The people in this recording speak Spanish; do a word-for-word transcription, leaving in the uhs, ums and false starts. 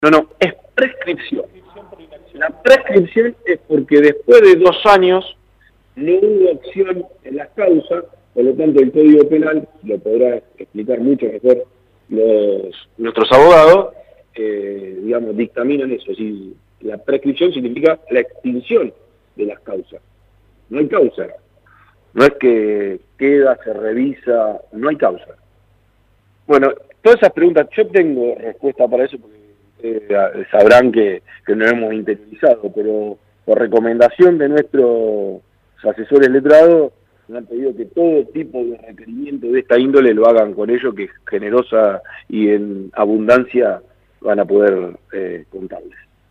No, no, es prescripción. La prescripción es porque después de dos años no hubo acción en las causas, por lo tanto el Código Penal, lo podrá explicar mucho mejor los, nuestros abogados, eh, digamos, dictaminan eso. Si la prescripción significa la extinción de las causas. No hay causa. No es que queda, se revisa, no hay causa. Bueno, todas esas preguntas, yo tengo respuesta para eso porque eh, sabrán que, que no hemos interiorizado, pero por recomendación de nuestros asesores letrados, me han pedido que todo tipo de requerimiento de esta índole lo hagan con ellos, que generosa y en abundancia van a poder eh, contarles.